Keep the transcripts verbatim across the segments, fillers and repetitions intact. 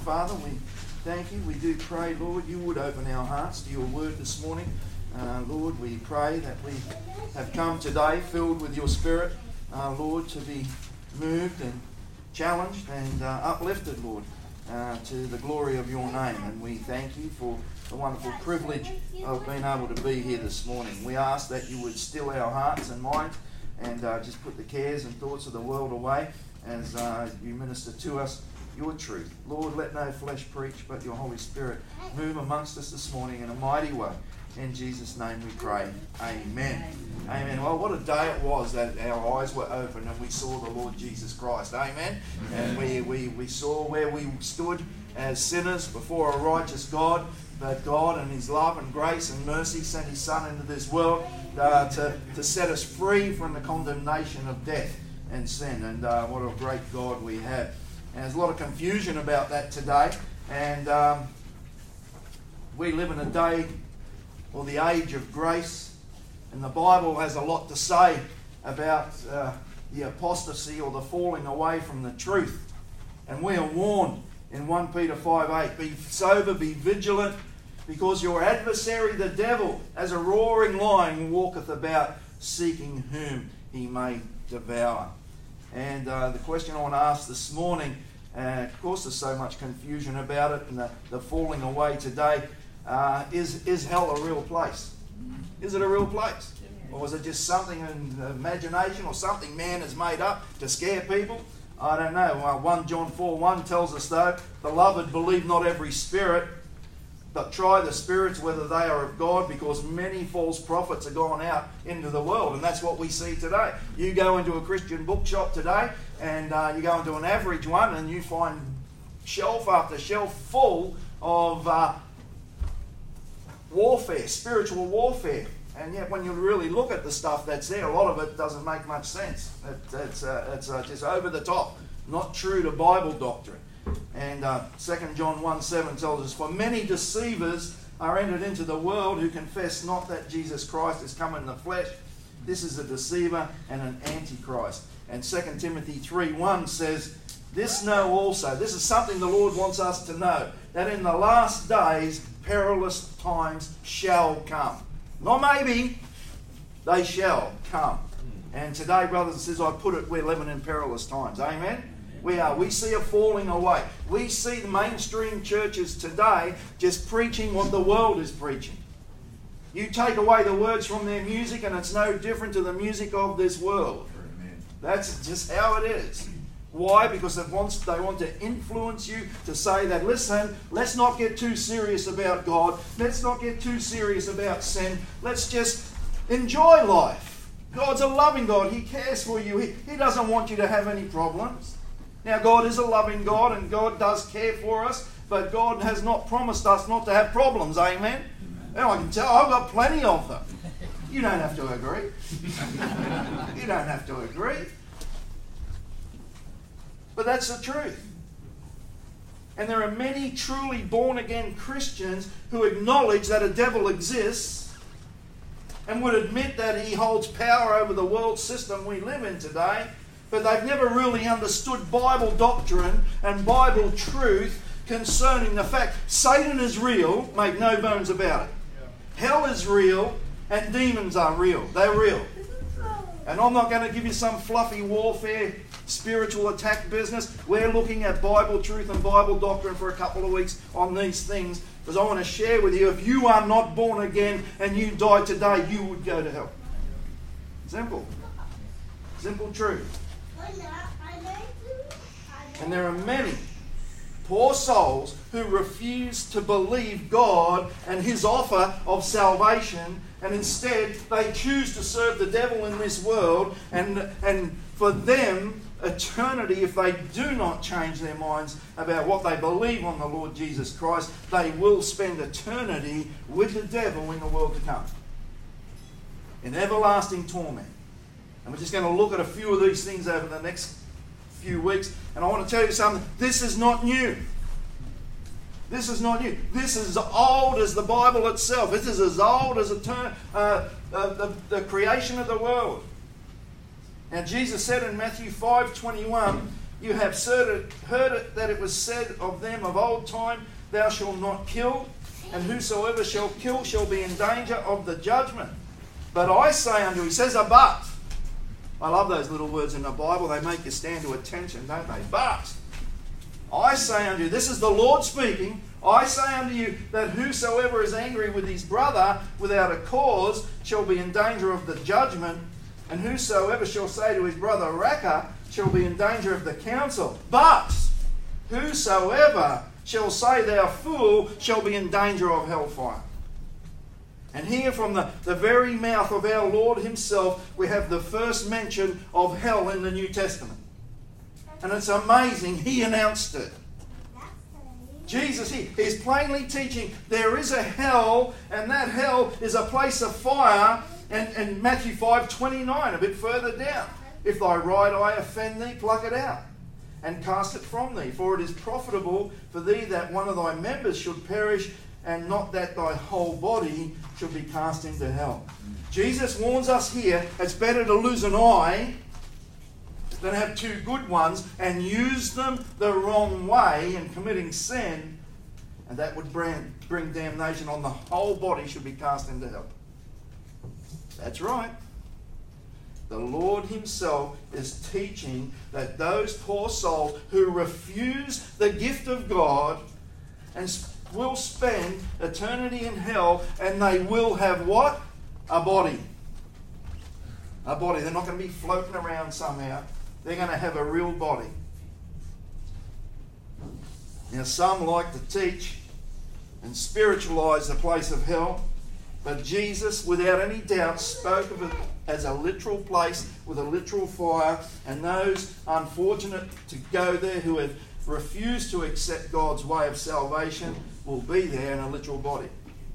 Father, we thank you. We do pray, Lord, you would open our hearts to your word this morning. Uh, Lord, we pray that we have come today filled with your Spirit, uh, Lord, to be moved and challenged and uh, uplifted, Lord, uh, to the glory of your name. And we thank you for the wonderful privilege of being able to be here this morning. We ask that you would still our hearts and minds and uh, just put the cares and thoughts of the world away as uh, you minister to us your truth. Lord, let no flesh preach, but your Holy Spirit move amongst us this morning in a mighty way. In Jesus' name we pray. Amen. Amen. Well, what a day it was that our eyes were open and we saw the Lord Jesus Christ. Amen. And we, we, we saw where we stood as sinners before a righteous God. But God and his love and grace and mercy sent his Son into this world uh, to, to set us free from the condemnation of death and sin. And uh, what a great God we have. And there's a lot of confusion about that today. And um, we live in a day or the age of grace. And the Bible has a lot to say about uh, the apostasy or the falling away from the truth. And we are warned in First Peter five eight, be sober, be vigilant, because your adversary the devil, as a roaring lion, walketh about, seeking whom he may devour. And uh, the question I want to ask this morning, uh, of course there's so much confusion about it and the, the falling away today, uh, is, is hell a real place? Is it a real place? Or is it just something in the imagination or something man has made up to scare people? I don't know. Uh, First John four one tells us though, beloved, believe not every spirit, but try the spirits whether they are of God, because many false prophets are gone out into the world. And that's what we see today. You go into a Christian bookshop today and uh, you go into an average one and you find shelf after shelf full of uh, warfare, spiritual warfare. And yet when you really look at the stuff that's there, a lot of it doesn't make much sense. It, it's uh, it's uh, just over the top, not true to Bible doctrine. And uh, Second John one seven tells us, for many deceivers are entered into the world who confess not that Jesus Christ is come in the flesh. This is a deceiver and an antichrist. And Second Timothy three one says, this know also, this is something the Lord wants us to know, that in the last days perilous times shall come. Not maybe, they shall come. And today, brothers and sisters, I put it, we're living in perilous times. Amen? We are. We see a falling away. We see the mainstream churches today just preaching what the world is preaching. You take away the words from their music and it's no different to the music of this world. That's just how it is. Why? Because it wants, they want to influence you to say that, listen, let's not get too serious about God. Let's not get too serious about sin. Let's just enjoy life. God's a loving God. He cares for you. He, he doesn't want you to have any problems. Now, God is a loving God and God does care for us, but God has not promised us not to have problems. Amen? Now, I can tell I've got plenty of them. You don't have to agree. You don't have to agree. But that's the truth. And there are many truly born-again Christians who acknowledge that a devil exists and would admit that he holds power over the world system we live in today, but they've never really understood Bible doctrine and Bible truth concerning the fact Satan is real, make no bones about it. Hell is real and demons are real. They're real. And I'm not going to give you some fluffy warfare spiritual attack business. We're looking at Bible truth and Bible doctrine for a couple of weeks on these things, because I want to share with you, if you are not born again and you died today, you would go to hell. Simple. Simple truth. And there are many poor souls who refuse to believe God and his offer of salvation, and instead they choose to serve the devil in this world, and and for them eternity, if they do not change their minds about what they believe on the Lord Jesus Christ, they will spend eternity with the devil in the world to come, in everlasting torment. And we're just going to look at a few of these things over the next few weeks, and I want to tell you something. This is not new. This is not new. This is as old as the Bible itself. This is as old as etern- uh, uh, the, the creation of the world. Now Jesus said in Matthew five twenty-one, You have heard it, heard it that it was said of them of old time, thou shalt not kill, and whosoever shall kill shall be in danger of the judgment. But I say unto you, he says a but. I love those little words in the Bible. They make you stand to attention, don't they? But I say unto you, this is the Lord speaking, I say unto you that whosoever is angry with his brother without a cause shall be in danger of the judgment, and whosoever shall say to his brother, Raca, shall be in danger of the council. But whosoever shall say, thou fool, shall be in danger of hellfire. And here from the, the very mouth of our Lord himself, we have the first mention of hell in the New Testament. And it's amazing, he announced it. Jesus here is plainly teaching there is a hell, and that hell is a place of fire. And, and Matthew five twenty-nine, a bit further down. If thy right eye offend thee, pluck it out, and cast it from thee. For it is profitable for thee that one of thy members should perish, and not that thy whole body should be cast into hell. Jesus warns us here, it's better to lose an eye than have two good ones and use them the wrong way in committing sin, and that would bring, bring damnation on the whole body should be cast into hell. That's right. The Lord himself is teaching that those poor souls who refuse the gift of God and will spend eternity in hell, and they will have what? A body. A body. They're not going to be floating around somehow. They're going to have a real body. Now, some like to teach and spiritualize the place of hell, but Jesus, without any doubt, spoke of it as a literal place with a literal fire, and those unfortunate to go there who have refused to accept God's way of salvation will be there in a literal body.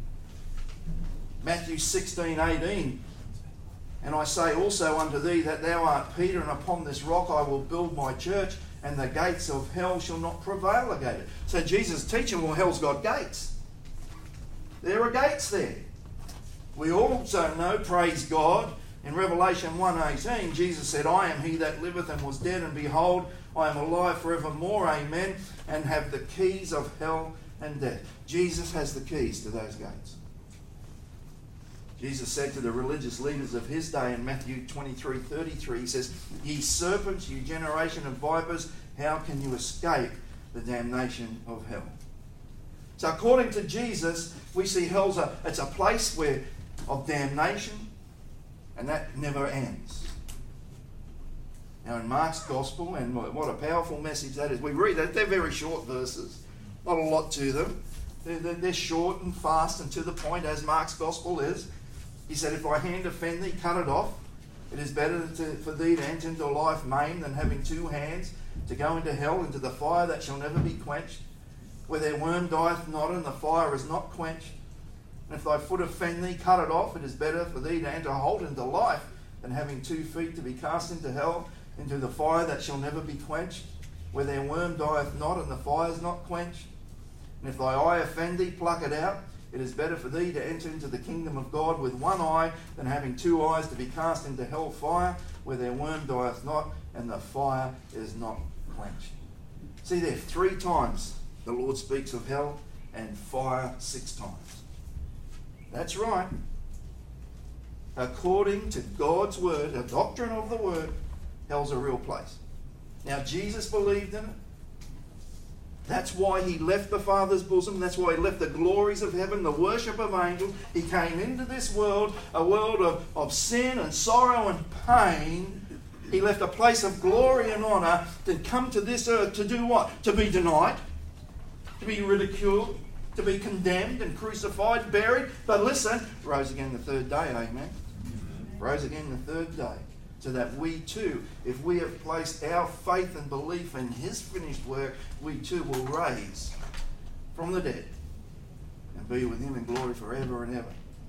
Matthew sixteen eighteen, and I say also unto thee that thou art Peter, and upon this rock I will build my church, and the gates of hell shall not prevail against it. So Jesus is teaching, well, hell's got gates. There are gates there. We also know, praise God, in Revelation one eighteen, Jesus said, I am he that liveth and was dead, and behold, I am alive forevermore, amen, and have the keys of hell and death. Jesus has the keys to those gates. Jesus said to the religious leaders of his day in Matthew twenty-three thirty-three, he says, ye serpents, you generation of vipers, how can you escape the damnation of hell? So according to Jesus, we see hell's a, it's a place where of damnation, and that never ends. Now in Mark's Gospel, and what a powerful message that is. We read that, they're very short verses, not a lot to them. They're, they're, they're short and fast and to the point, as Mark's Gospel is. He said, if thy hand offend thee, cut it off. It is better to, for thee to enter into life maimed than having two hands, to go into hell, into the fire that shall never be quenched, where their worm dieth not, and the fire is not quenched. And if thy foot offend thee, cut it off. It is better for thee to enter hold into life than having two feet to be cast into hell, into the fire that shall never be quenched, where their worm dieth not, and the fire is not quenched. And if thy eye offend thee, pluck it out. It is better for thee to enter into the kingdom of God with one eye than having two eyes to be cast into hell fire, where their worm dieth not, and the fire is not quenched. See there, three times the Lord speaks of hell, and fire six times. That's right. According to God's word, the doctrine of the word, hell's a real place. Now, Jesus believed in it. That's why he left the Father's bosom. That's why he left the glories of heaven, the worship of angels. He came into this world, a world of, of sin and sorrow and pain. He left a place of glory and honour to come to this earth to do what? To be denied, to be ridiculed, to be condemned and crucified, buried. But listen, rose again the third day, amen? Rose again the third day. So that we too, if we have placed our faith and belief in his finished work, we too will rise from the dead and be with him in glory forever and ever.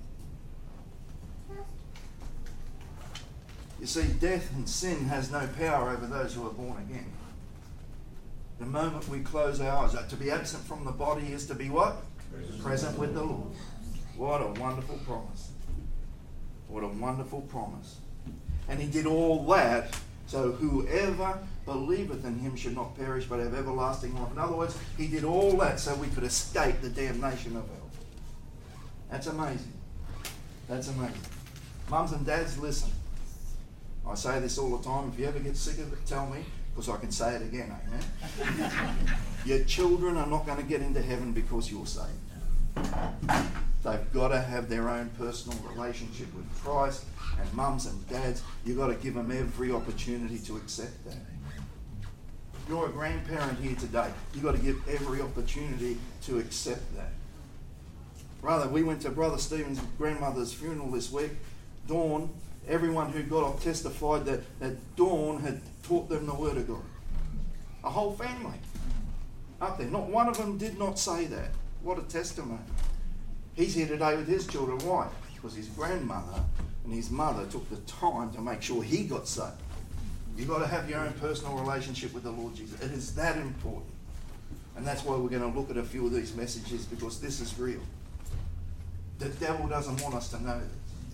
You see, death and sin has no power over those who are born again. The moment we close our eyes, to be absent from the body is to be what? Present, Present with the Lord. What a wonderful promise. What a wonderful promise. And he did all that so whoever believeth in him should not perish but have everlasting life. In other words, he did all that so we could escape the damnation of hell. That's amazing. That's amazing. Mums and dads, listen. I say this all the time. If you ever get sick of it, tell me, because I can say it again, amen? Your children are not going to get into heaven because you're saved. They've got to have their own personal relationship with Christ, and mums and dads, you've got to give them every opportunity to accept that. You're a grandparent here today. You've got to give every opportunity to accept that. Brother, we went to Brother Stephen's grandmother's funeral this week. Dawn, everyone who got up testified that, that Dawn had taught them the Word of God. A whole family up there. Not one of them did not say that. What a testimony. He's here today with his children. Why? Because his grandmother and his mother took the time to make sure he got saved. You've got to have your own personal relationship with the Lord Jesus. It is that important. And that's why we're going to look at a few of these messages, because this is real. The devil doesn't want us to know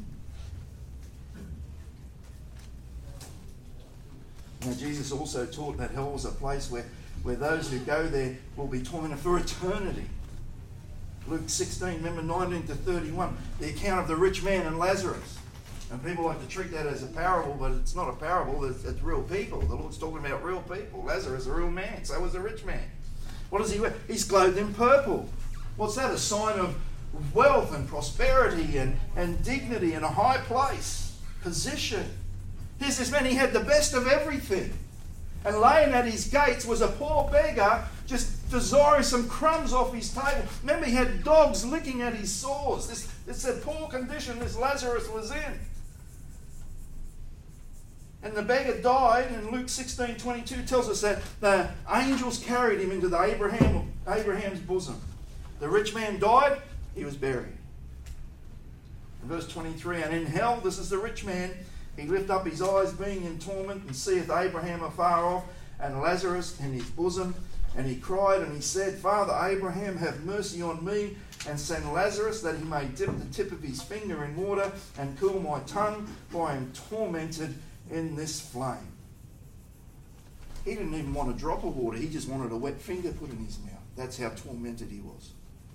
this. Now, Jesus also taught that hell was a place where, where those who go there will be tormented for eternity. Luke sixteen, remember nineteen to thirty-one, the account of the rich man and Lazarus. And people like to treat that as a parable, but it's not a parable, it's, it's real people. The Lord's talking about real people. Lazarus is a real man, so was the rich man. What does he wear? He's clothed in purple. What's that? A sign of wealth and prosperity and, and dignity and a high place, position. Here's this man, he had the best of everything. And laying at his gates was a poor beggar just desiring some crumbs off his table. Remember, he had dogs licking at his sores. This, it's a poor condition this Lazarus was in. And the beggar died, and Luke sixteen twenty-two tells us that the angels carried him into the Abraham, Abraham's bosom. The rich man died, he was buried. In verse twenty-three, and in hell, this is the rich man, he lift up his eyes, being in torment, and seeth Abraham afar off, and Lazarus in his bosom. And he cried, and he said, Father Abraham, have mercy on me, and send Lazarus, that he may dip the tip of his finger in water, and cool my tongue, for I am tormented in this flame. He didn't even want a drop of water. He just wanted a wet finger put in his mouth. That's how tormented he was.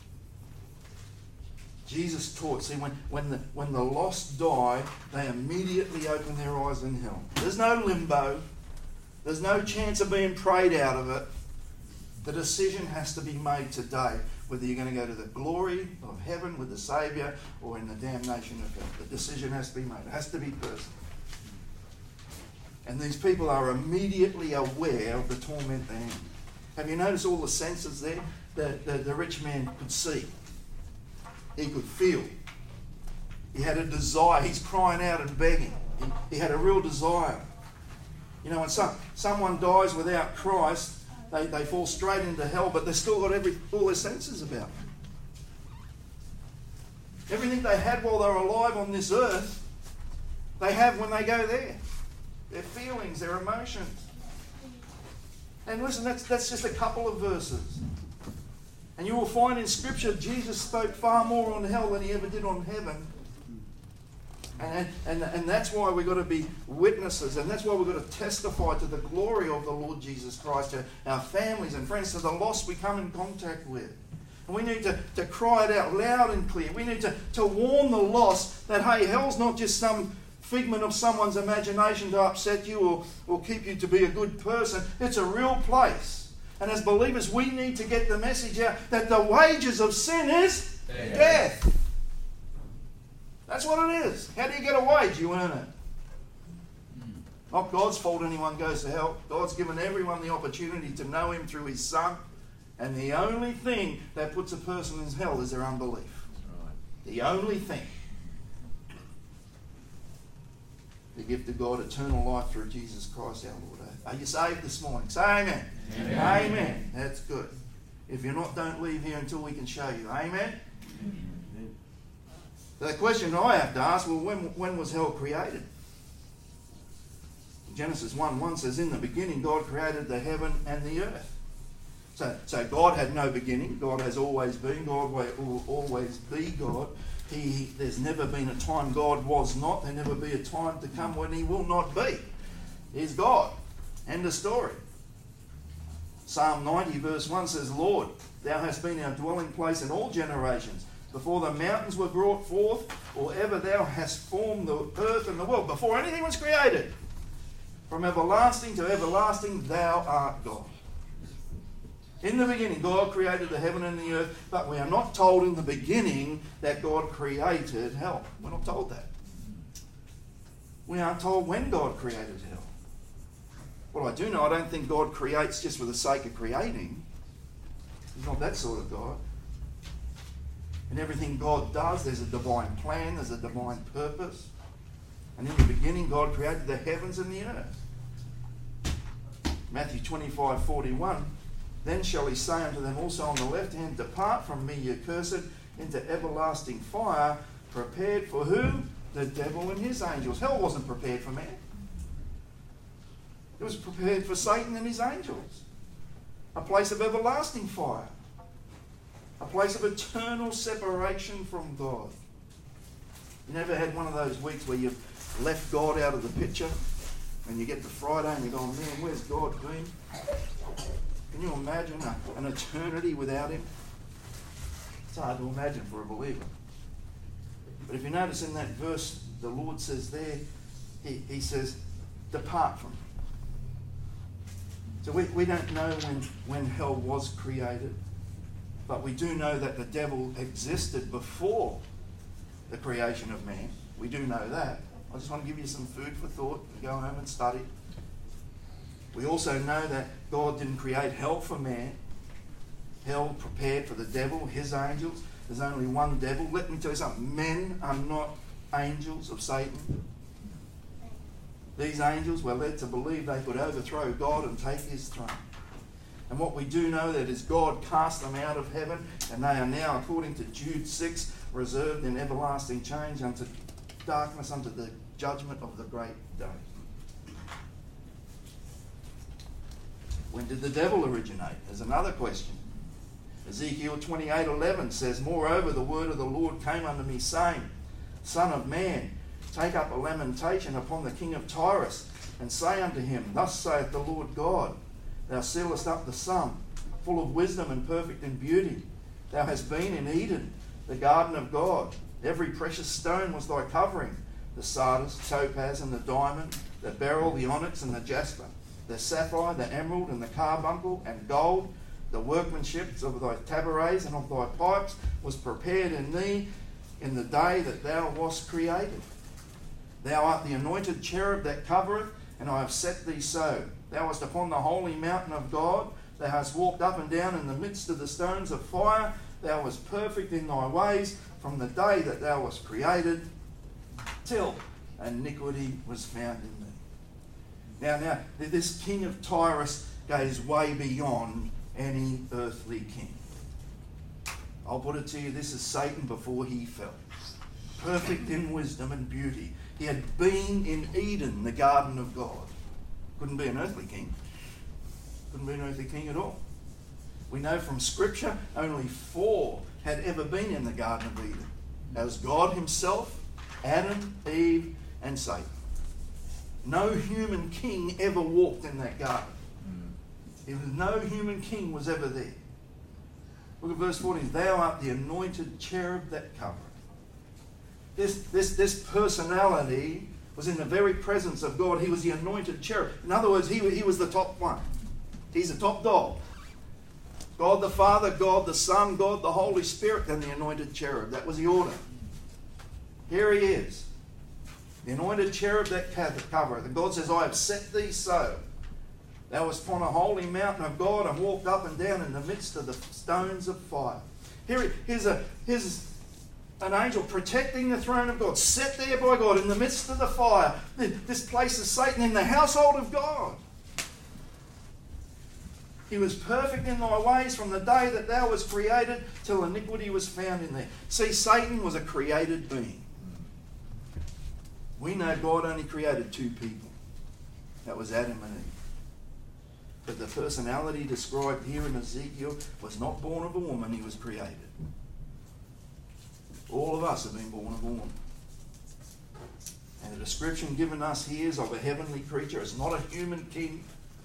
Jesus taught, see, when, when, the, when the lost die, they immediately open their eyes in hell. There's no limbo. There's no chance of being prayed out of it. The decision has to be made today, whether you're going to go to the glory of heaven with the Saviour or in the damnation of hell. The decision has to be made. It has to be personal. And these people are immediately aware of the torment they're in. Have you noticed all the senses there that the, the rich man could see? He could feel. He had a desire. He's crying out and begging. He, he had a real desire. You know, when some, someone dies without Christ, they, they fall straight into hell, but they've still got every, all their senses about them. Everything they had while they were alive on this earth, they have when they go there. Their feelings, their emotions. And listen, that's, that's just a couple of verses. And you will find in Scripture, Jesus spoke far more on hell than he ever did on heaven. And, and, and that's why we've got to be witnesses, and that's why we've got to testify to the glory of the Lord Jesus Christ, to our families and friends, to the lost we come in contact with. And we need to, to cry it out loud and clear. We need to, to warn the lost that, hey, hell's not just some figment of someone's imagination to upset you or, or keep you to be a good person. It's a real place. And as believers, we need to get the message out that the wages of sin is death. death. That's what it is. How do you get a wage? You earn it. Not God's fault anyone goes to hell. God's given everyone the opportunity to know him through his Son. And the only thing that puts a person in hell is their unbelief. The only thing. The gift of God, eternal life through Jesus Christ our Lord. Are you saved this morning? Say amen. Amen. Amen. That's good. If you're not, don't leave here until we can show you. Amen. Amen. So the question I have to ask, well, when, when was hell created? Genesis one one says, in the beginning God created the heaven and the earth. So, so God had no beginning. God has always been. God will always be God. He, there's never been a time God was not. There'll never be a time to come when he will not be. He's God. End of story. Psalm ninety verse one says, Lord, thou hast been our dwelling place in all generations. Before the mountains were brought forth, or ever thou hast formed the earth and the world. Before anything was created. From everlasting to everlasting, thou art God. In the beginning, God created the heaven and the earth, but we are not told in the beginning that God created hell. We're not told that. We aren't told when God created hell. Well, I do know I don't think God creates just for the sake of creating. He's not that sort of God. In everything God does, there's a divine plan, there's a divine purpose. And in the beginning, God created the heavens and the earth. Matthew twenty-five forty-one, then shall he say unto them also on the left hand, depart from me, ye accursed, into everlasting fire, prepared for who? The devil and his angels. Hell wasn't prepared for man. It was prepared for Satan and his angels. A place of everlasting fire. A place of eternal separation from God. You never had one of those weeks where you've left God out of the picture and you get to Friday and you're going, man, where's God been? Can you imagine a, an eternity without him? It's hard to imagine for a believer. But if you notice in that verse, the Lord says there, he, he says, depart from me. So we, we don't know when, when hell was created, but we do know that the devil existed before the creation of man. We do know that. I just want to give you some food for thought and go home and study. We also know that God didn't create hell for man. Hell prepared for the devil, his angels. There's only one devil. Let me tell you something. Men are not angels of Satan. These angels were led to believe they could overthrow God and take his throne. And what we do know that is God cast them out of heaven, and they are now, according to Jude six, reserved in everlasting change unto darkness, unto the judgment of the great day. When did the devil originate? There's another question. Ezekiel twenty-eight eleven says, moreover, the word of the Lord came unto me, saying, Son of man, take up a lamentation upon the king of Tyrus, and say unto him, Thus saith the Lord God, Thou sealest up the sum, full of wisdom and perfect in beauty. Thou hast been in Eden, the garden of God. Every precious stone was thy covering, the sardius, topaz, and the diamond, the beryl, the onyx, and the jasper, the sapphire, the emerald, and the carbuncle, and gold. The workmanship of thy tabrets and of thy pipes was prepared in thee in the day that thou wast created. Thou art the anointed cherub that covereth, and I have set thee so. Thou wast upon the holy mountain of God. Thou hast walked up and down in the midst of the stones of fire. Thou wast perfect in thy ways from the day that thou wast created till iniquity was found in thee. Now, now, this king of Tyrus goes way beyond any earthly king. I'll put it to you, this is Satan before he fell. Perfect in wisdom and beauty. He had been in Eden, the garden of God. Couldn't be an earthly king. Couldn't be an earthly king at all. We know from Scripture only four had ever been in the Garden of Eden. That was God himself, Adam, Eve, and Satan. No human king ever walked in that garden. There was no human king was ever there. Look at verse fourteen. Thou art the anointed cherub that covereth. This, this, this personality was in the very presence of God. He was the anointed cherub. In other words, he, he was the top one. He's the top dog. God the Father, God the Son, God the Holy Spirit, and the anointed cherub. That was the order. Here he is. The anointed cherub that covereth. And God says, I have set thee so. Thou wast upon a holy mountain of God and walked up and down in the midst of the stones of fire. Here, here's, a, here's an angel protecting the throne of God, set there by God in the midst of the fire. This place is Satan in the household of God. He was perfect in thy ways from the day that thou wast created till iniquity was found in thee. See, Satan was a created being. We know God only created two people. That was Adam and Eve. But the personality described here in Ezekiel was not born of a woman, he was created. All of us have been born of a woman. And the description given us here is of a heavenly creature. It's not a human king.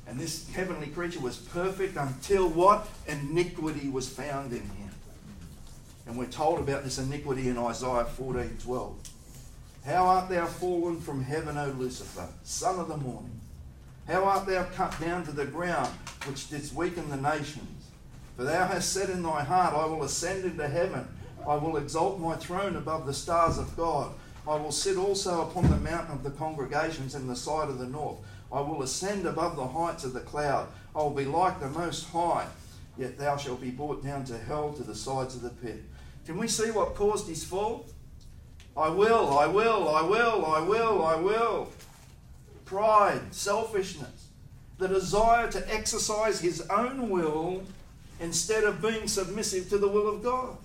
And this heavenly creature was perfect until what? Iniquity was found in him. And we're told about this iniquity in Isaiah fourteen twelve. How art thou fallen from heaven, O Lucifer, son of the morning? How art thou cut down to the ground, which didst weaken the nations? For thou hast said in thy heart, I will ascend into heaven. I will exalt my throne above the stars of God. I will sit also upon the mountain of the congregations in the side of the north. I will ascend above the heights of the cloud. I will be like the Most High. Yet thou shalt be brought down to hell, to the sides of the pit. Can we see what caused his fall? I will, I will, I will, I will, I will. Pride, selfishness, the desire to exercise his own will instead of being submissive to the will of God.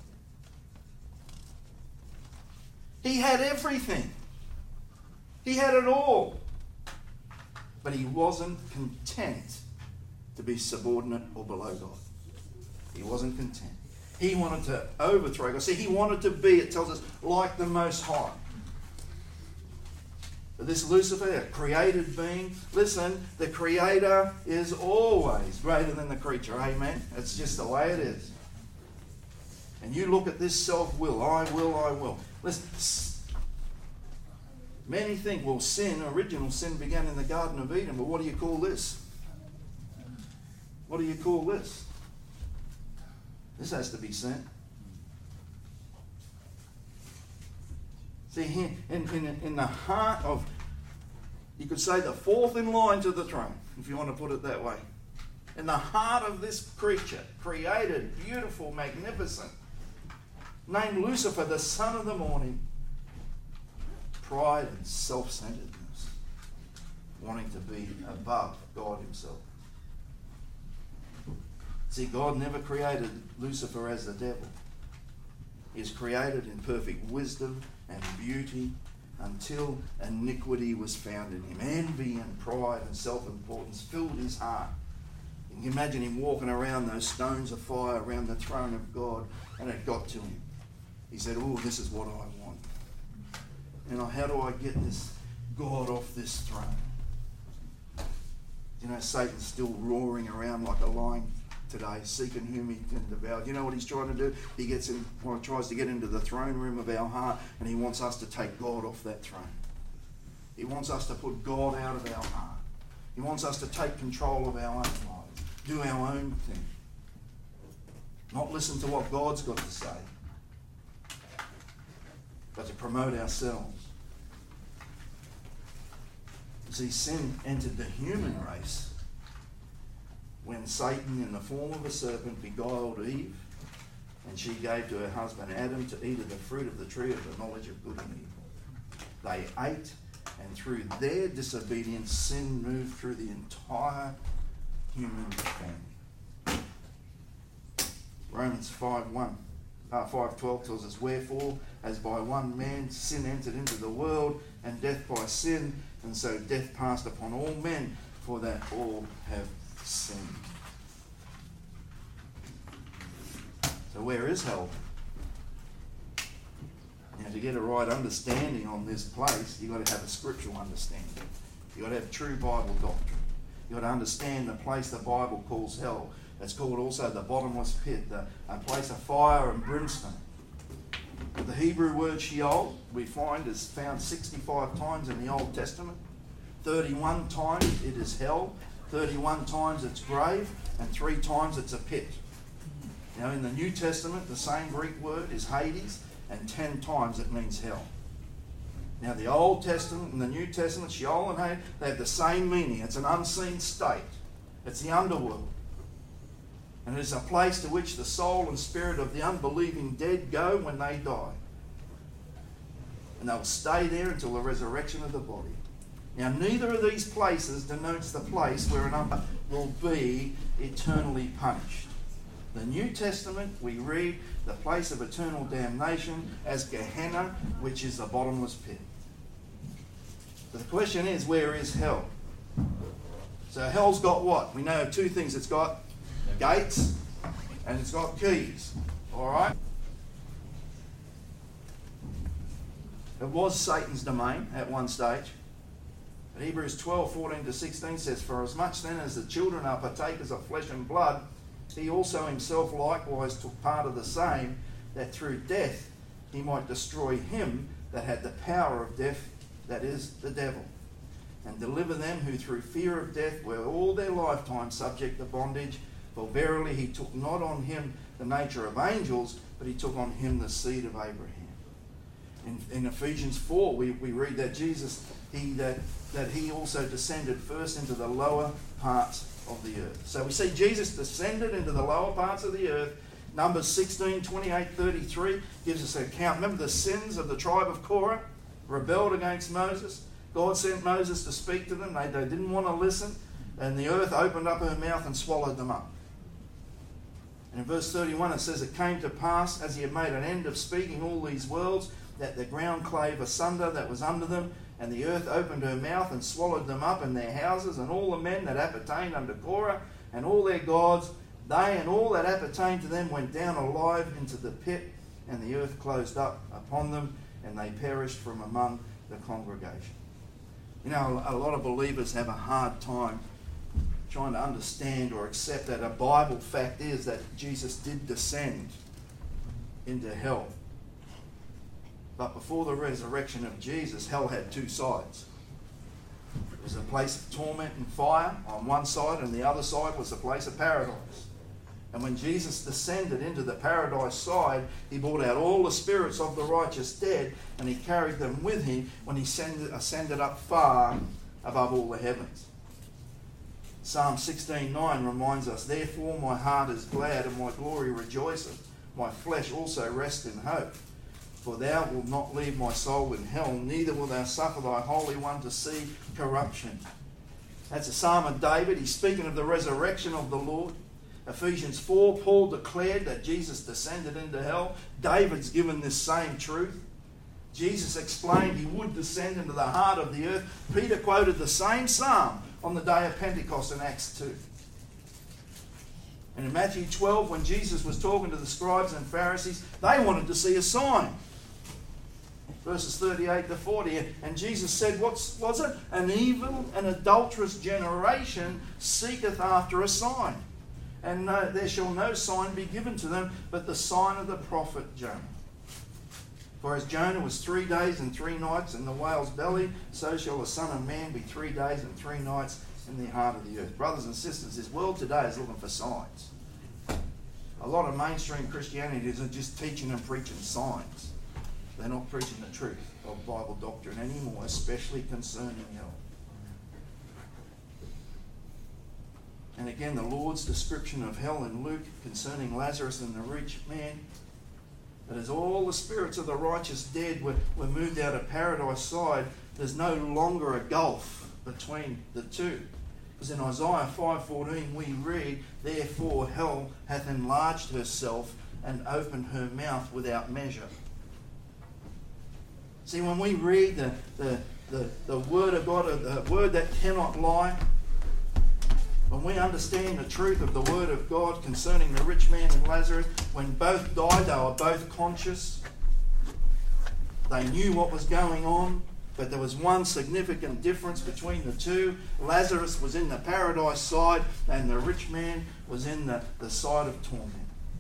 He had everything. He had it all. But he wasn't content to be subordinate or below God. He wasn't content. He wanted to overthrow God. See, he wanted to be, it tells us, like the Most High. But this Lucifer, a created being, listen, the Creator is always greater than the creature. Amen? That's just the way it is. And you look at this self-will. I will, I will. Listen, many think, well, sin, original sin began in the Garden of Eden, but what do you call this? What do you call this? This has to be sin. See, here, in, in, in the heart of, you could say the fourth in line to the throne, if you want to put it that way. In the heart of this creature, created, beautiful, magnificent, named Lucifer, the son of the morning, pride and self-centeredness, wanting to be above God himself. See, God never created Lucifer as the devil. He is created in perfect wisdom and beauty until iniquity was found in him. Envy and pride and self-importance filled his heart. You can imagine him walking around those stones of fire around the throne of God, and it got to him. He said, oh, this is what I want. You know, how do I get this God off this throne? You know, Satan's still roaring around like a lion today, seeking whom he can devour. You know what he's trying to do? He gets in, well, tries to get into the throne room of our heart, and he wants us to take God off that throne. He wants us to put God out of our heart. He wants us to take control of our own lives, do our own thing, not listen to what God's got to say, but to promote ourselves. See, sin entered the human race when Satan, in the form of a serpent, beguiled Eve, and she gave to her husband Adam to eat of the fruit of the tree of the knowledge of good and evil. They ate, and through their disobedience, sin moved through the entire human family. Romans five one, uh, five twelve tells us, wherefore, as by one man sin entered into the world, and death by sin, and so death passed upon all men, for that all have sinned. So where is hell? Now, to get a right understanding on this place, you've got to have a scriptural understanding. You've got to have true Bible doctrine. You've got to understand the place the Bible calls hell. It's called also the bottomless pit, the, a place of fire and brimstone. The Hebrew word Sheol, we find, is found sixty-five times in the Old Testament. thirty-one times it is hell, thirty-one times it's grave, and three times it's a pit. Now in the New Testament, the same Greek word is Hades, and ten times it means hell. Now the Old Testament and the New Testament, Sheol and Hades, they have the same meaning. It's an unseen state. It's the underworld. And it is a place to which the soul and spirit of the unbelieving dead go when they die. And they'll stay there until the resurrection of the body. Now, neither of these places denotes the place where an unbeliever will be eternally punished. The New Testament, we read the place of eternal damnation as Gehenna, which is the bottomless pit. But the question is, where is hell? So hell's got what? We know two things. It's got gates and it's got keys. All right? It was Satan's domain at one stage. But Hebrews twelve, fourteen to sixteen says, For as much then as the children are partakers of flesh and blood, he also himself likewise took part of the same, that through death he might destroy him that had the power of death, that is, the devil, and deliver them who through fear of death were all their lifetime subject to bondage. For verily he took not on him the nature of angels, but he took on him the seed of Abraham. In, in Ephesians four, we, we read that Jesus, he that, that he also descended first into the lower parts of the earth. So we see Jesus descended into the lower parts of the earth. Numbers sixteen, twenty-eight, thirty-three gives us an account. Remember the sins of the tribe of Korah? Rebelled against Moses. God sent Moses to speak to them. They, they didn't want to listen. And the earth opened up her mouth and swallowed them up. And in verse thirty-one it says, It came to pass, as he had made an end of speaking all these words, that the ground clave asunder that was under them, and the earth opened her mouth and swallowed them up and their houses, and all the men that appertained unto Korah, and all their gods. They and all that appertained to them went down alive into the pit, and the earth closed up upon them, and they perished from among the congregation. You know, a lot of believers have a hard time trying to understand or accept that a Bible fact is that Jesus did descend into hell. But before the resurrection of Jesus, hell had two sides. It was a place of torment and fire on one side, and the other side was a place of paradise. And when Jesus descended into the paradise side, he brought out all the spirits of the righteous dead, and he carried them with him when he ascended up far above all the heavens. Psalm sixteen nine reminds us, Therefore my heart is glad, and my glory rejoiceth. My flesh also rests in hope. For thou wilt not leave my soul in hell, neither wilt thou suffer thy Holy One to see corruption. That's a psalm of David. He's speaking of the resurrection of the Lord. Ephesians four, Paul declared that Jesus descended into hell. David's given this same truth. Jesus explained he would descend into the heart of the earth. Peter quoted the same psalm on the day of Pentecost in Acts two. And in Matthew twelve, when Jesus was talking to the scribes and Pharisees, they wanted to see a sign. Verses thirty-eight to forty. And Jesus said, what was it? An evil and adulterous generation seeketh after a sign. And no, there shall no sign be given to them but the sign of the prophet Jonah. For as Jonah was three days and three nights in the whale's belly, so shall the Son of Man be three days and three nights in the heart of the earth. Brothers and sisters, this world today is looking for signs. A lot of mainstream Christianity is just teaching and preaching signs. They're not preaching the truth of Bible doctrine anymore, especially concerning hell. And again, the Lord's description of hell in Luke concerning Lazarus and the rich man, that as all the spirits of the righteous dead were, were moved out of paradise side, there's no longer a gulf between the two. Because in Isaiah five fourteen we read, Therefore hell hath enlarged herself and opened her mouth without measure. See, when we read the, the, the, the Word of God, the Word that cannot lie, when we understand the truth of the Word of God concerning the rich man and Lazarus, when both died, they were both conscious. They knew what was going on, but there was one significant difference between the two. Lazarus was in the paradise side, and the rich man was in the, the side of torment.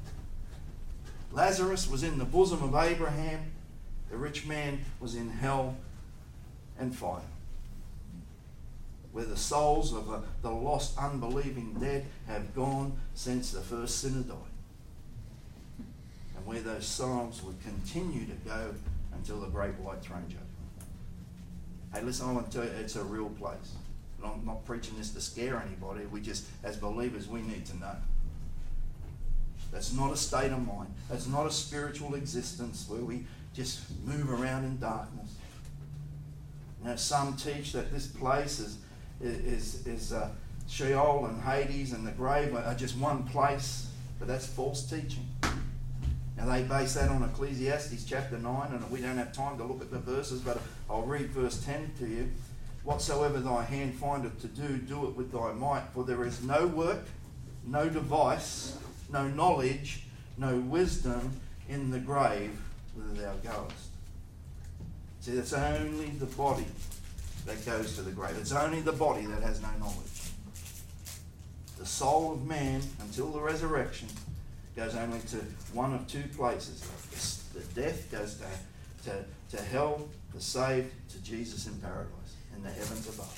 Lazarus was in the bosom of Abraham. The rich man was in hell and fire, where the souls of the, the lost, unbelieving dead have gone since the first sinner died, and where those souls would continue to go until the great white throne judgment. Hey, listen, I want to tell you, it's a real place. And I'm not preaching this to scare anybody. We just, as believers, we need to know. That's not a state of mind. That's not a spiritual existence where we just move around in darkness. You know, some teach that this place is is is uh, Sheol and Hades and the grave are just one place, but that's false teaching. Now they base that on Ecclesiastes chapter nine, and we don't have time to look at the verses, but I'll read verse ten to you. Whatsoever thy hand findeth to do, do it with thy might, for there is no work, no device, no knowledge, no wisdom in the grave whither thou goest. See, it's only the body that goes to the grave. It's only the body that has no knowledge. The soul of man, until the resurrection, goes only to one of two places. The death goes to, to, to hell, the saved to Jesus in paradise, in the heavens above.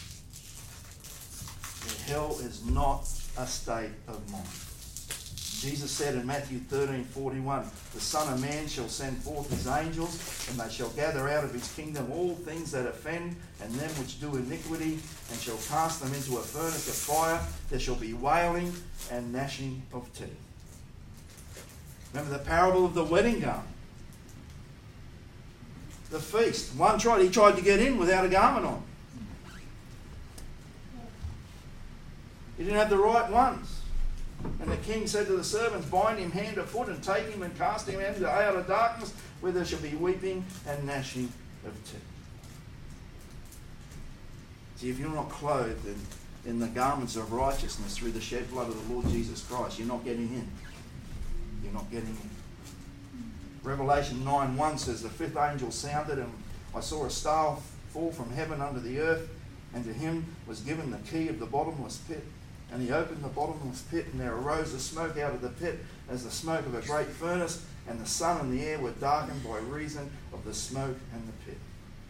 The hell is not a state of mind. Jesus said in Matthew thirteen forty-one, the Son of Man shall send forth his angels, and they shall gather out of his kingdom all things that offend, and them which do iniquity, and shall cast them into a furnace of fire. There shall be wailing and gnashing of teeth. Remember the parable of the wedding garment. The feast. One tried, he tried to get in without a garment on. He didn't have the right ones. And the king said to the servants, bind him hand or foot and take him and cast him into outer darkness, where there shall be weeping and gnashing of teeth. See, if you're not clothed in, in the garments of righteousness through the shed blood of the Lord Jesus Christ, you're not getting in. You're not getting in. Revelation nine one says, the fifth angel sounded, and I saw a star fall from heaven under the earth, and to him was given the key of the bottomless pit. And he opened the bottomless pit, and there arose a smoke out of the pit as the smoke of a great furnace, and the sun and the air were darkened by reason of the smoke and the pit.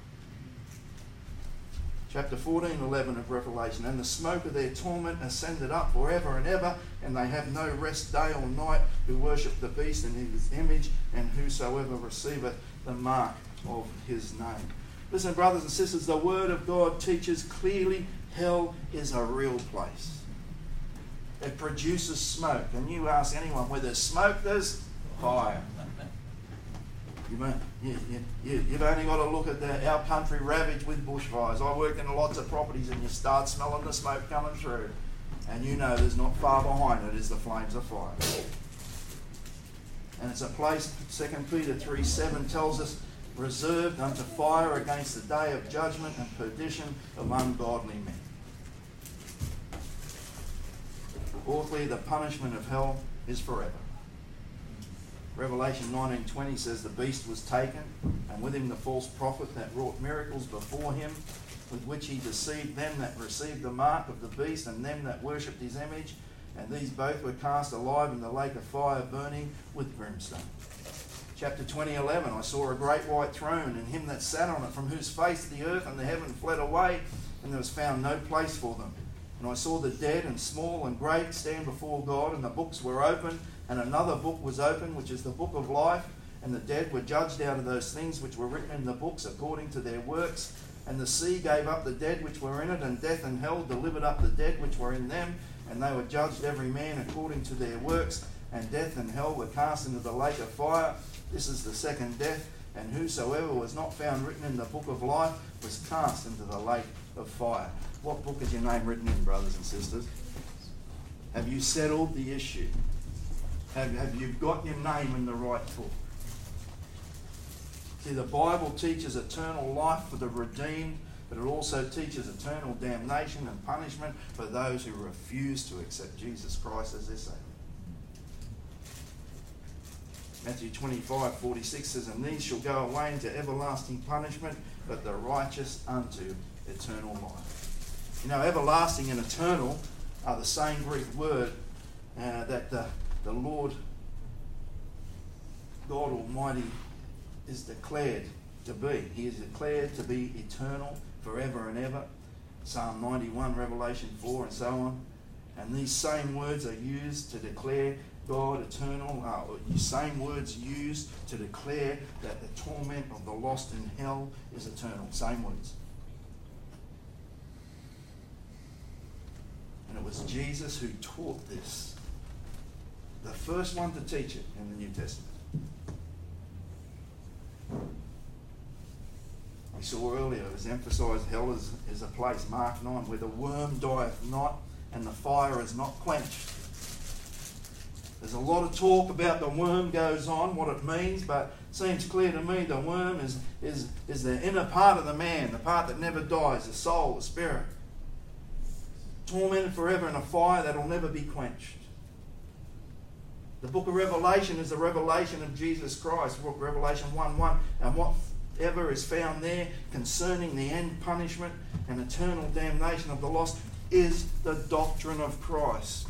Chapter fourteen eleven of Revelation, and the smoke of their torment ascended up forever and ever, and they have no rest day or night who worship the beast and his image, and whosoever receiveth the mark of his name. Listen, brothers and sisters, the Word of God teaches clearly hell is a real place. It produces smoke. And you ask anyone where there's smoke, there's fire. You may, you, you, you've only got to look at the, our country ravaged with bushfires. I work in lots of properties, and you start smelling the smoke coming through, and you know there's not far behind it is the flames of fire. And it's a place, Second Peter three seven tells us, reserved unto fire against the day of judgment and perdition of ungodly men. Fourthly, the punishment of hell is forever. Revelation nineteen twenty says the beast was taken, and with him the false prophet that wrought miracles before him, with which he deceived them that received the mark of the beast and them that worshipped his image, and these both were cast alive in the lake of fire burning with brimstone. Chapter twenty eleven, I saw a great white throne, and him that sat on it, from whose face the earth and the heaven fled away, and there was found no place for them. And I saw the dead and small and great stand before God, and the books were opened, and another book was opened, which is the book of life, and the dead were judged out of those things which were written in the books according to their works. And the sea gave up the dead which were in it, and death and hell delivered up the dead which were in them, and they were judged every man according to their works, and death and hell were cast into the lake of fire. This is the second death, and whosoever was not found written in the book of life was cast into the lake of fire. What book is your name written in, brothers and sisters? Have you settled the issue? Have, have you got your name in the right book? See, the Bible teaches eternal life for the redeemed, but it also teaches eternal damnation and punishment for those who refuse to accept Jesus Christ as their Saviour. Matthew twenty-five forty-six says, and these shall go away into everlasting punishment, but the righteous unto eternal life. You know, everlasting and eternal are the same Greek word uh, that the, the Lord God Almighty is declared to be. He is declared to be eternal forever and ever. Psalm ninety-one, Revelation four, and so on. And these same words are used to declare God eternal. Uh, the same words used to declare that the torment of the lost in hell is eternal. Same words. And it was Jesus who taught this. The first one to teach it in the New Testament. We saw earlier, it was emphasised, hell is, is a place, Mark nine, where the worm dieth not and the fire is not quenched. There's a lot of talk about the worm goes on, what it means, but it seems clear to me the worm is, is, is the inner part of the man, the part that never dies, the soul, the spirit. Tormented forever in a fire that will never be quenched. The book of Revelation is the revelation of Jesus Christ, Revelation one one. And what whatever is found there concerning the end punishment and eternal damnation of the lost is the doctrine of Christ.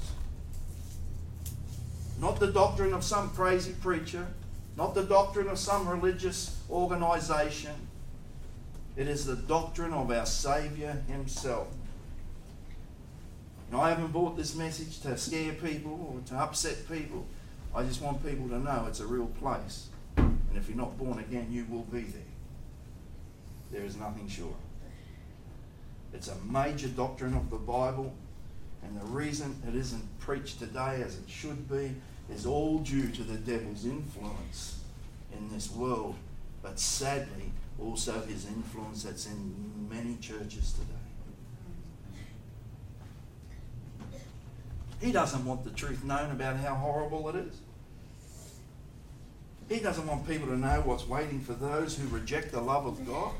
Not the doctrine of some crazy preacher, not the doctrine of some religious organisation. It is the doctrine of our Saviour himself. And I haven't brought this message to scare people or to upset people. I just want people to know it's a real place. And if you're not born again, you will be there. There is nothing sure. It's a major doctrine of the Bible. And the reason it isn't preached today as it should be is all due to the devil's influence in this world. But sadly, also his influence that's in many churches today. He doesn't want the truth known about how horrible it is. He doesn't want people to know what's waiting for those who reject the love of God.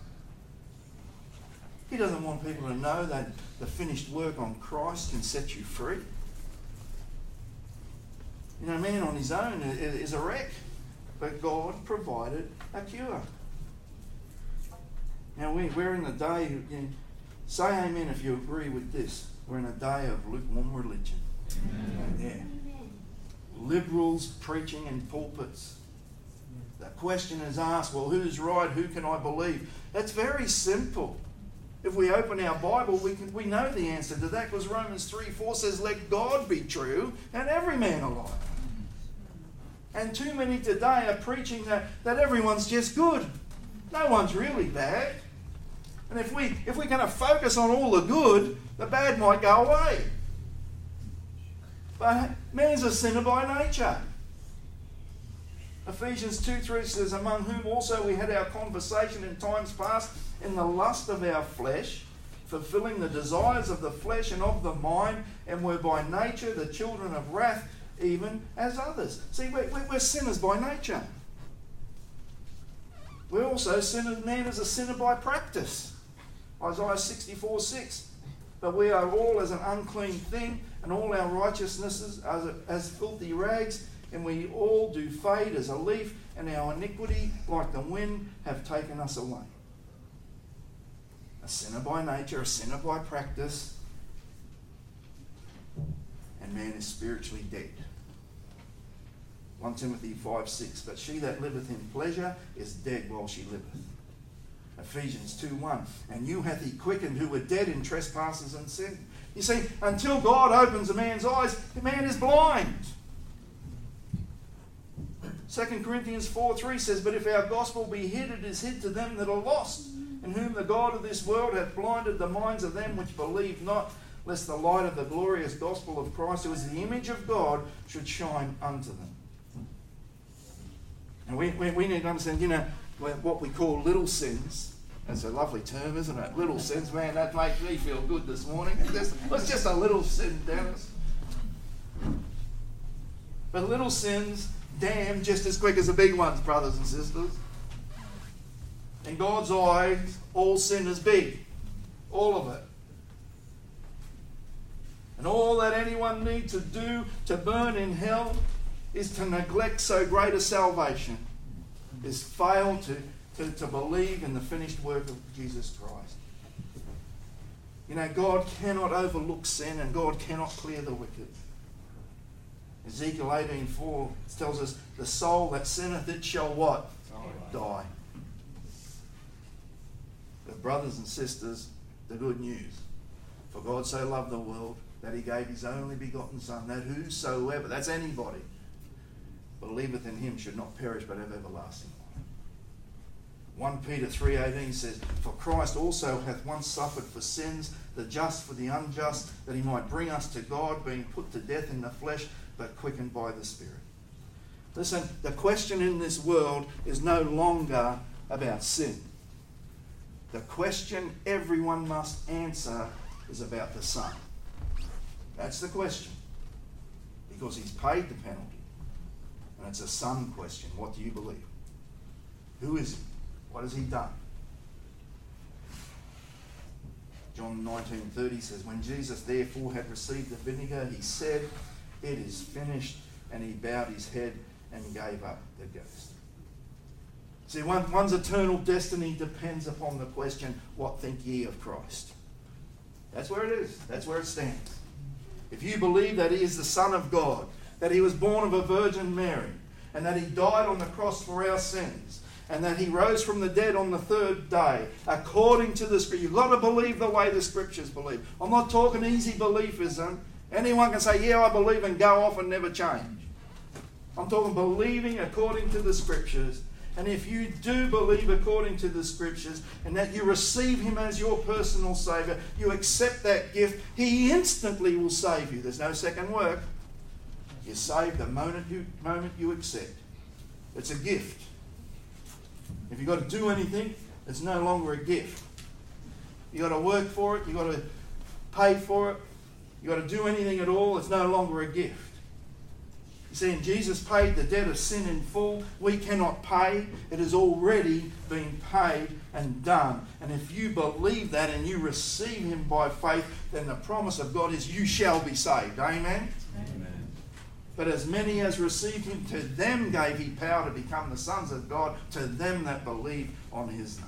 He doesn't want people to know that the finished work on Christ can set you free. You know, man on his own is a wreck, but God provided a cure. Now, we're in a day, you know, say amen if you agree with this. We're in a day of lukewarm religion. Amen. Yeah. Liberals preaching in pulpits. The question is asked, well, who's right? Who can I believe? It's very simple. If we open our Bible, we can, we know the answer to that, because Romans three four says, let God be true and every man a liar. And too many today are preaching that, that everyone's just good. No one's really bad. And if, we, if we're going to focus on all the good, the bad might go away. But man's a sinner by nature. Ephesians two three says, among whom also we had our conversation in times past in the lust of our flesh, fulfilling the desires of the flesh and of the mind, and were by nature the children of wrath, even as others. See, we're, we're sinners by nature. We're also sinners. Man is a sinner by practice. Isaiah sixty-four six. But we are all as an unclean thing, and all our righteousnesses as, as filthy rags, and we all do fade as a leaf, and our iniquity, like the wind, have taken us away. A sinner by nature, a sinner by practice, and man is spiritually dead. First Timothy five six. But she that liveth in pleasure is dead while she liveth. Ephesians two one. And you hath he quickened who were dead in trespasses and sin. You see, until God opens a man's eyes, the man is blind. Second Corinthians four three says, but if our gospel be hid, it is hid to them that are lost, in whom the God of this world hath blinded the minds of them which believe not, lest the light of the glorious gospel of Christ, who is the image of God, should shine unto them. And we, we, we need to understand, you know, what we call little sins. That's a lovely term, isn't it? Little sins, man, that makes me feel good this morning. It's just a little sin, Dennis. But little sins damn just as quick as the big ones, brothers and sisters. In God's eyes, all sin is big. All of it. And all that anyone needs to do to burn in hell is to neglect so great a salvation, is fail to, to, to believe in the finished work of Jesus Christ. You know, God cannot overlook sin, and God cannot clear the wicked. Ezekiel eighteen four tells us, the soul that sinneth, it shall what? Die. Die. But brothers and sisters, the good news. For God so loved the world that he gave his only begotten Son, that whosoever, that's anybody, believeth in him should not perish but have everlasting life. First Peter three eighteen says, for Christ also hath once suffered for sins, the just for the unjust, that he might bring us to God, being put to death in the flesh, but quickened by the Spirit. Listen, the question in this world is no longer about sin. The question everyone must answer is about the Son. That's the question. Because he's paid the penalty. And it's a Son question. What do you believe? Who is he? What has he done? John nineteen thirty says, when Jesus therefore had received the vinegar, he said, it is finished, and he bowed his head and gave up the ghost. See, one, one's eternal destiny depends upon the question, what think ye of Christ? That's where it is. That's where it stands. If you believe that he is the Son of God, that he was born of a Virgin Mary, and that he died on the cross for our sins, and that he rose from the dead on the third day, according to the Scripture. You've got to believe the way the Scriptures believe. I'm not talking easy beliefism. Anyone can say, yeah, I believe, and go off and never change. I'm talking believing according to the Scriptures. And if you do believe according to the Scriptures, and that you receive him as your personal Saviour, you accept that gift, he instantly will save you. There's no second work. You're saved the moment you, moment you accept. It's a gift. If you've got to do anything, it's no longer a gift. You've got to work for it. You've got to pay for it. You've got to do anything at all. It's no longer a gift. You see, and Jesus paid the debt of sin in full. We cannot pay. It has already been paid and done. And if you believe that and you receive him by faith, then the promise of God is you shall be saved. Amen? Amen. But as many as received him, to them gave he power to become the sons of God, to them that believe on his name.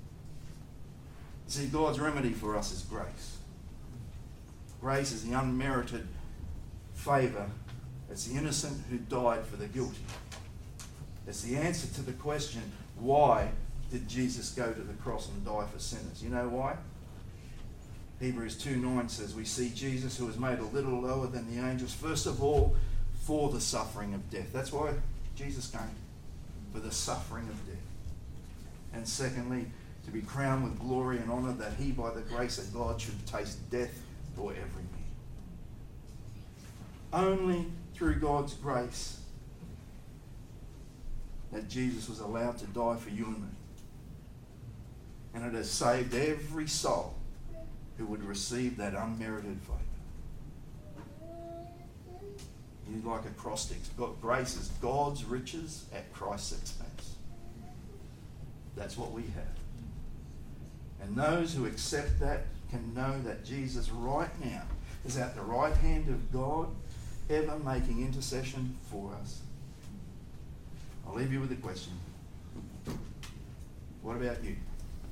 See, God's remedy for us is grace. Grace is the unmerited favour. It's the innocent who died for the guilty. It's the answer to the question, why did Jesus go to the cross and die for sinners? You know why? Hebrews two nine says, we see Jesus, who was made a little lower than the angels, first of all, for the suffering of death. That's why Jesus came, for the suffering of death. And secondly, to be crowned with glory and honour, that he, by the grace of God, should taste death for every man. Only through God's grace that Jesus was allowed to die for you and me. And it has saved every soul who would receive that unmerited favour. You like acrostics. God, grace is God's riches at Christ's expense. That's what we have. And those who accept that can know that Jesus right now is at the right hand of God, ever making intercession for us. I'll leave you with a question. What about you?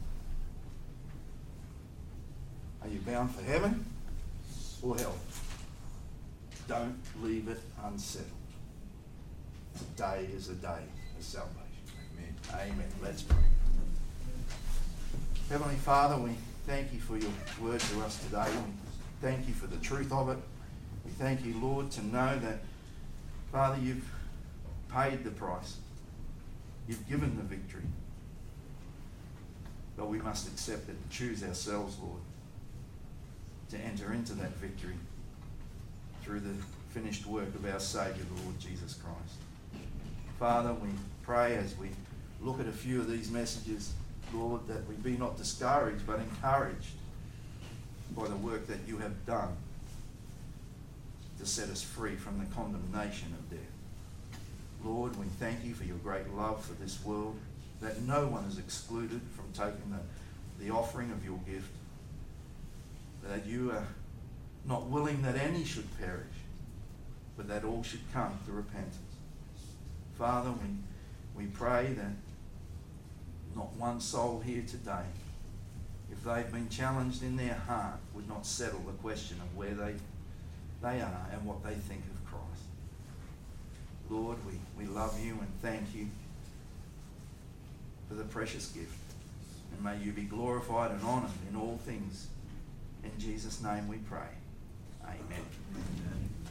Are you bound for heaven or hell? Don't leave it unsettled. Today is a day of salvation. Amen. Amen. Let's pray. Heavenly Father, we thank you for your word to us today. We thank you for the truth of it. We thank you, Lord, to know that, Father, you've paid the price. You've given the victory. But we must accept it and choose ourselves, Lord, to enter into that victory through the finished work of our Saviour, the Lord Jesus Christ. Father, we pray as we look at a few of these messages, Lord, that we be not discouraged but encouraged by the work that you have done to set us free from the condemnation of death. Lord, we thank you for your great love for this world, that no one is excluded from taking the, the offering of your gift, that you are not willing that any should perish, but that all should come to repentance. Father, we, we pray that not one soul here today, if they've been challenged in their heart, would not settle the question of where they, they are and what they think of Christ. Lord, we, we love you and thank you for the precious gift. And may you be glorified and honoured in all things. In Jesus' name we pray. Amen. Amen.